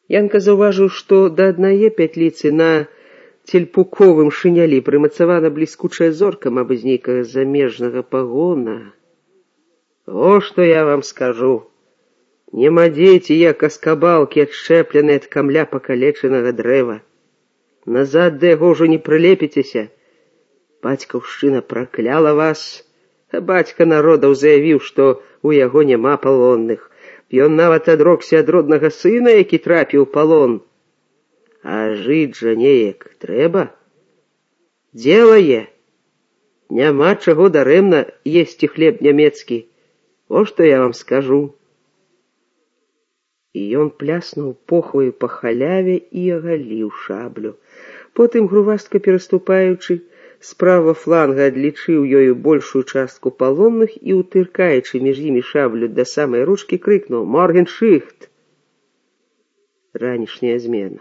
Янка заўважыў, што да аднае пятліцы на цельпуковым шынялі прымацавана бліскучая зорка, мабыць, нейкага замежнага пагона. О, што я вам скажу. Не мадзейце, як аскабалкі, адшчэпленыя ад камля пакалечанага дрэва. Назад да яго ўжо не прылепіцеся. Бацькаўшчына пракляла вас, а бацька народаў заявіў, што у яго няма палонных. Ён нават адрокся ад роднага сына, які трапіў у палон. А жыць жа неяк трэба. Дзелае. Няма чаго дарэмна есці хлеб нямецкі. О, што я вам скажу. І ён пляснуў похваю па халяве і агаліў шаблю. Потым, грувастка пераступаючы, справа фланга адлічыў ёю большую частку палонных і, утыркаючы між імі шаблю да самай ручкі, крыкнуў: «Моргеншихт!» Ранішняя змена.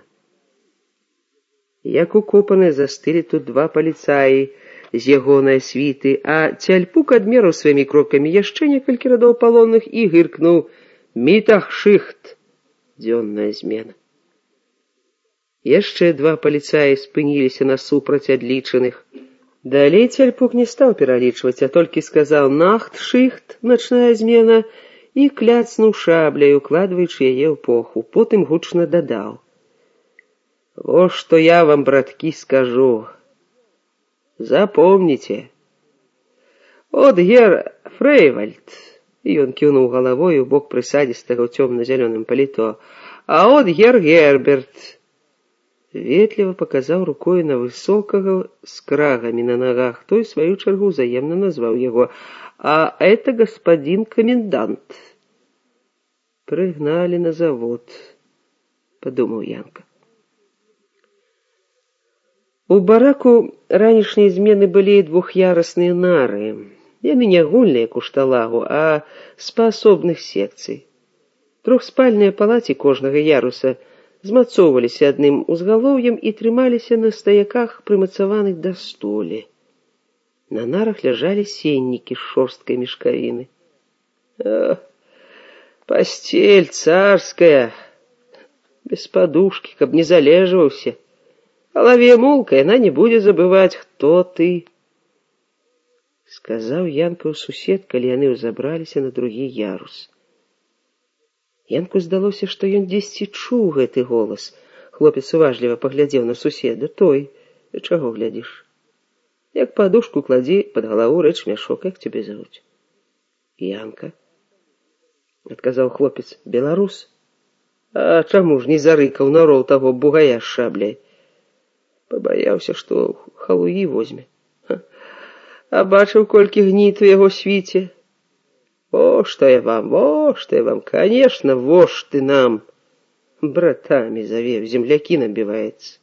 Як укопаныя застылі тут два паліцаі з ягонай світы, а цяльпук адмераў сваімі крокамі яшчэ некалькі радоў палонных і гыркнуў: «Мітахшихт!» Дзённая змена. Яшчэ два паліцаі спыніліся насупраць адлічаных. Далей цяльпук не стаў пералічваць, а толькі сказаў: «Нахтшихт!» начная змена, і кляцнуў шабляй, укладваючы яе ў поху. Потым гучна дадаў: «О, што я вам, браткі, скажу. Запомніце. От гер Фрейвальд», ён кіўнуў галавой у бок прысадзістага ў цёмна-зялёным паліто, «а от гер Герберт». Ветліва паказаў рукой на высокага з крагамі на нагах. Той, сваю чаргу, взаемна назваў яго: «А это господин комендант». «Прыгналі на завод», падумаў Янка. У бараку ранішняй змены былі двух'ярасныя нары. Яны не агульныя, як у шталагу, а з паасобных секцый. Трохспальныя палаці кожнага яруса змацоўваліся адным узгалоўем і трымаліся на стаяках, прымацаваных да столі. На нарах ляжалі сеннікі з шорсткай мешкавіны. Пасцель царская, без падушкі, каб не залежваўся. Галаве мулка, яна не будзе забываць, хто ты. Сказаў Янкаў сусед, калі яны ўзабраліся на другі ярус. Янку здалося, што ён дзесьці чуў гэты голас. Хлопец уважліва паглядзеў на суседа. Той: «Чаго глядзіш? Як падушку кладзі пад галаву рэч мяшок, як цябе завуць?» «Янка», адказаў хлопец. «Беларус? А чаму ж не зарыкаў на роў таго бугая з шабляй? Пабаяўся, што халуі возьме. А бачыў, колькі гніт у яго свіце. Во што я вам, конечно, во ж ты нам. Братамі заве, землякі набіваецца».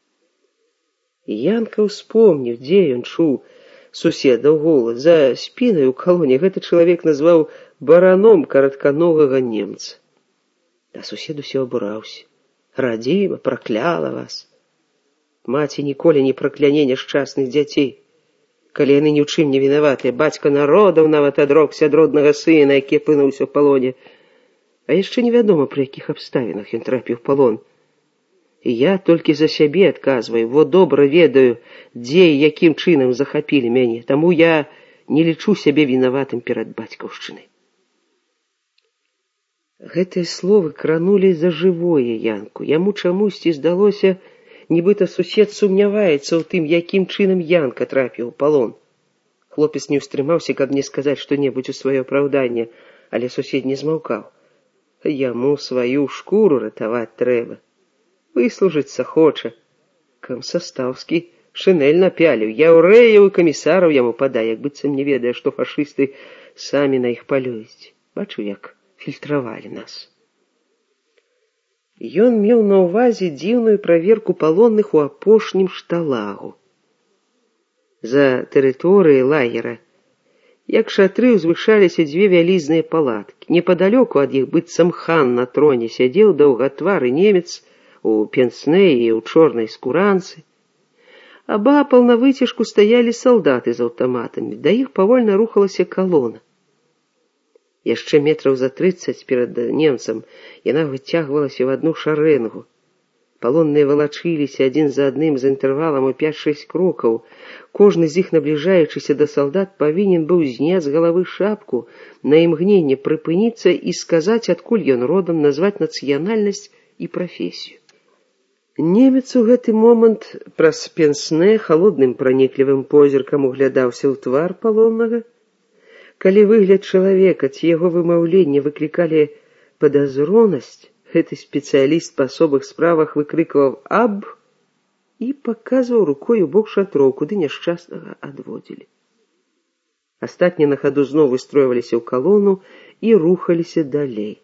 Янка ўспомніў, дзе ён чуў суседаў голас. За спінай у калоне гэты чалавек назваў бараном каратканогага немца. А сусед усё абураўся. «Радзіма, пракляла вас. Маці ніколі не пракляне няшчасных дзяцей. Калі яны ні ў чым не вінаватыя, бацька народаў нават адрокся ад роднага сына, які апынуўся ў палоне. А яшчэ невядома, пры якіх абставінах ён трапіў у палон. І я толькі за сябе адказваю, во добра ведаю, дзе і якім чынам захапілі мяне, таму я не лічу сябе вінаватым перад бацькаўшчынай». Гэтыя словы кранулі за жывое Янку. Яму чамусьці здалося, нібыта сусед сумняваецца ў тым, якім чынам Янка трапіў у палон. Хлопец не ўстрымаўся, каб не сказаць што-небудзь у сваё апраўданне, але сусед не змаўкаў. Яму сваю шкуру ратаваць трэба. Выслужыцца хоча. Камсаставскі шынель напяліў, яўрэяў і камісараў яму падае, як быццам не ведае, што фашысты самі на іх палююць. Бачу, як фільтравалі нас. Ён меў на ўвазе дзіўную праверку палонных у апошнім шталагу. За тэрыторыяй лагера, як шатры, узвышаліся дзве вялізныя палаткі. Непадалёку ад іх, быццам хан на троне, сядзеў даўгатвары немец у пенсне і ў чорнай скуранцы. Абапал на выцяжку стаялі салдаты з аўтаматамі, да іх павольна рухалася калона. Яшчэ метраў за 30 перад немцам яна выцягвалася ў адну шарэнгу. Палонныя валачыліся адзін за адным з інтэрвалам у 5-6 крокаў. Кожны з іх, набліжаючыся да салдат, павінен быў зняць з галавы шапку, на імгненне прыпыніцца і сказаць, адкуль ён родам, назваць нацыянальнасць і прафесію. Немец у гэты момант праз пенсне халодным праніклівым позіркам углядаўся ў твар палоннага. Калі выгляд чалавека ці яго вымаўленне выклікалі падазронасць, гэты спецыяліст па асобых справах выкрыкваў «аб» і паказваў рукой у бок шатроў, куды няшчаснага адводзілі. Астатнія на хаду зноў выстройваліся ў калону і рухаліся далей.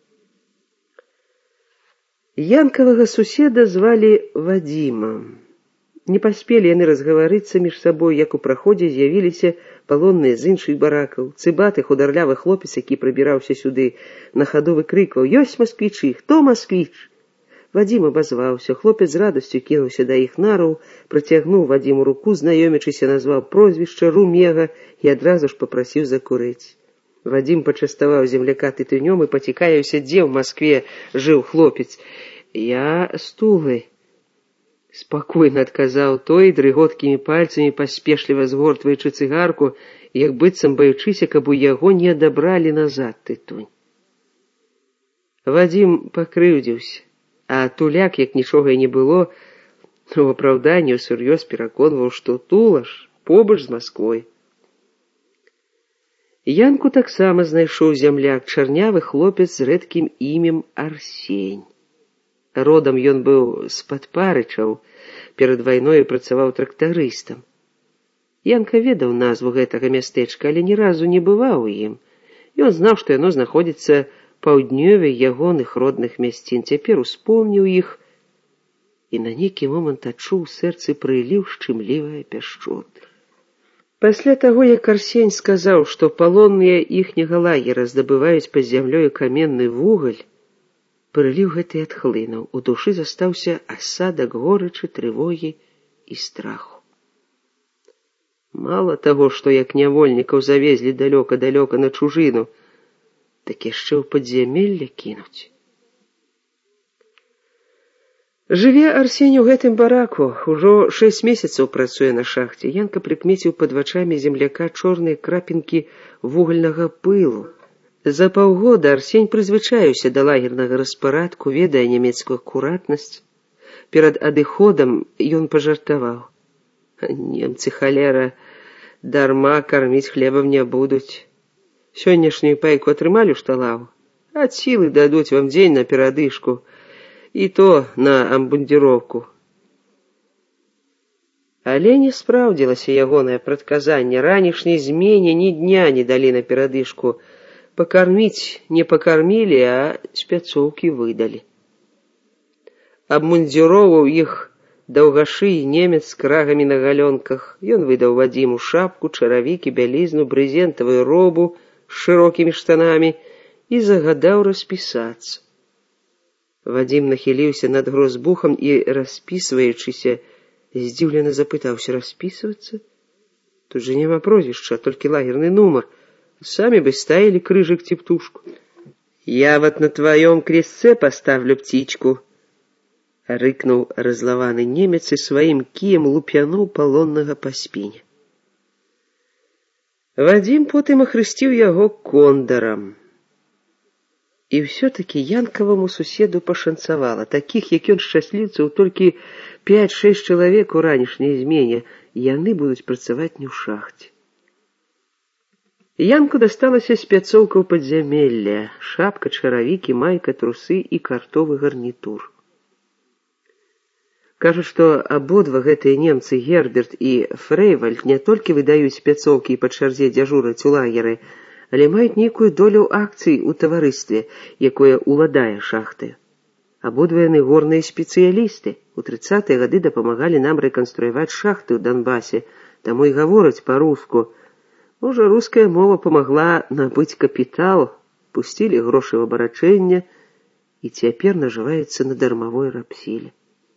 Янкавага суседа звалі Вадзімам. Не паспелі яны разгаварыцца між сабой, як у праходзе з'явіліся палонныя з іншых баракаў. Цыбаты хударлявы хлопец, які прыбіраўся сюды, на хаду выкрыкваў «Ёсць масквічы! Хто масквіч?» Вадзім абазваўся. Хлопец з радасцю кінуўся да іх нараў, працягнуў Вадзіму руку, знаёмячыся, назваў прозвішча Румега і адразу ж папрасіў закурыць. Вадзім пачаставаў земляка тытунём і пацікавіўся, дзе ў Маскве жыў хлопец. «Я з Тулы», — спакойна адказаў той, дрыготкімі пальцамі паспешліва згортваючы цыгарку, як быццам баючыся, каб у яго не адабралі назад тытунь. Вадзім пакрыўдзіўся, а Туляк, як нічога і не было, у апраўданні ўсур'ёз пераконваў, што Тула ж побач з Масквой. Янку таксама знайшоў зямляк, чарнявы хлопец з рэдкім імем Арсень. Родам ён быў з-пад Парычаў, перад вайною працаваў трактарыстам. Янка ведаў назву гэтага мястэчка, але ні разу не бываў у ім. Ён знаў, што яно знаходзіцца паўднёвей ягоных родных мясцін. Цяпер успомніў іх і на нейкі момант адчуў у сэрцы прыліў шчымлівае пяшчоты. Пасля таго, як Арсень сказаў, што палонныя іхняга лагера здабываюць пад зямлёю каменны вугаль, прыліў гэты адхлынуў. У душы застаўся асадак горычы, трывогі і страху. Мала таго, што як нявольнікаў завезлі далёка-далёка на чужыну, так яшчэ ў падзямелле кінуць. Жыве Арсень у гэтым бараку, ужо 6 месяцаў працуе на шахце. Янка прыкмеціў пад вачамі земляка чорныя крапінкі вугальнага пылу. За паўгода Арсень прызвычаіўся да лагернага распарадку, ведае нямецкую акуратнасць. Перад адыходам ён пажартаваў: «Немцы, халера, дарма карміць хлебам не будуць. Сённяшнюю пайку атрымалі ў шталаву, ад сілы дадуць вам дзень на перадышку, і то на амбундзіроўку». Але не спраўдзілася ягонае прадказанне. Ранішняй змене ні дня не далі на перадышку. Пакарміць не пакармілі, а спяцоўкі выдалі. Абмундзіроўваў іх даўгашый немец з крагамі на галёнках. Ён выдаў Вадзіму шапку, чаравікі, бялізну, брызентавую робу з шырокімі штанамі і загадаў распісацца. Вадзім нахіліўся над грозбухам і, распісваючыся, здзіўлена запытаўся: «Распісвацца? Тут же няма прозвішча, толькі лагерны нумар. Самі бы ставили крыжик ці птушку». «Я вот на твоем крестце поставлю птичку», — рыкнуў разлаваны немец і сваім кіем лупянуў палоннага па спіне. Вадзім потым ахрысціў яго кондарам. І ўсё-такі янкаваму суседу пашанцавала. Такіх, як ён, шчасліўцаў толькі 5-6 чалавек у ранішняй змене. Яны будуць працаваць не ў шахце. Янку дасталася спяцоўка ў падзямелля: шапка, чаравікі, майка, трусы і картовы гарнітур. Кажуць, што абодва гэтыя немцы, Герберт і Фрейвальд, не толькі выдаюць спяцоўкі і па чарзе дзяжураць у лагеры, але маюць нейкую долю акцый у таварыстве, якое ўладае шахтай. Абодва яны горныя спецыялісты. У 30-е гады дапамагалі нам рэканструяваць шахты ў Донбасе, таму і гавораць па-руску. Можа, руская мова памагла набыць капітал, пусцілі грошы в абарачэнне і цяпер нажываюцца на дармавой рабсіле.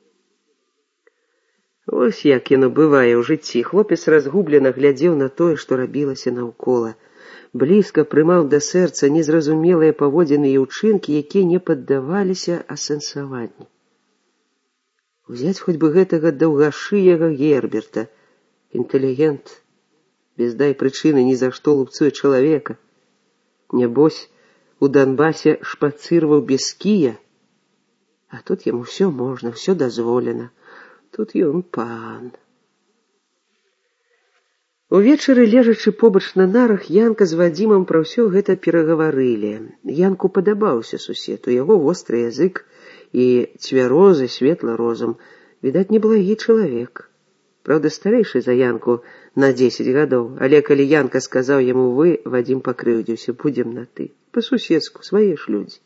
Вось як яно бывае ў жыцці. Хлопец разгублена глядзеў на тое, што рабілася наўкола. блізка прымаў да сэрца незразумелыя паводзіны і ўчынкі, якія не паддаваліся асэнсаванню. Узяць хоць бы гэтага даўгашыяга Герберта, інтэлігент, без дай прычыны ні за што лупцуе чалавека. Нябось, у Донбасе шпацырваў без кія, а тут яму ўсё можна, ўсё дазволена. Тут ён пан. Увечары, лежачы побач на нарах, Янка з Вадзімам пра ўсё гэта перагаварылі. Янку падабаўся сусед, у яго востры язык і цвярозы светлы розум. Відаць, неблагі чалавек. Праўда, старэйшы за Янку на 10 гадоў, але калі Янка сказаў яму «вы», Вадзім пакрыўдзіўся, будзем на «ты». Па-суседску, свае ж людзі.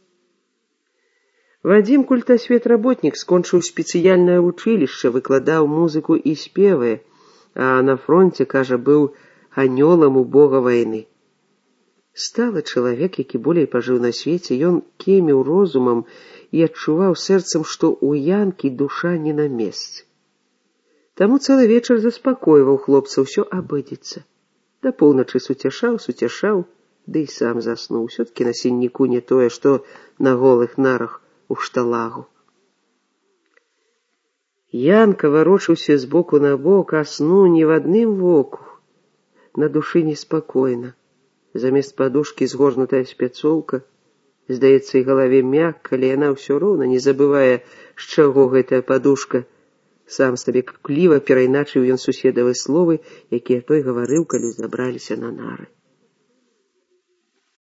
Вадзім, культасвет-работнік, скончыў спецыяльнае вучылішча, выкладаў музыку і спевы, а на фронте, кажа, быў анёлам у бога вайны. Сталы чалавек, які болей пажыў на свеце, ён кеміў розумам і адчуваў сэрцам, што ў Янкі душа не на месцы. Таму цэлы вечар заспакойваў хлопца, ўсё абыдзецца. Да поўначы суцяшаў, ды і сам заснуў. Усё-ткі на сенніку не тое, што на голых нарах у шталагу. Янка варочаўся з боку на бок, а сну ні в адным воку. На душы неспакойна. Замест падушкі згорнутая спяцоўка. Здаецца, і галаве мякка, але яна ўсё роўна не забывае, з чаго гэтая падушка. Сам сабе кукліва перайначыў ён суседавы словы, якія той гаварыў, калі забраліся на нары.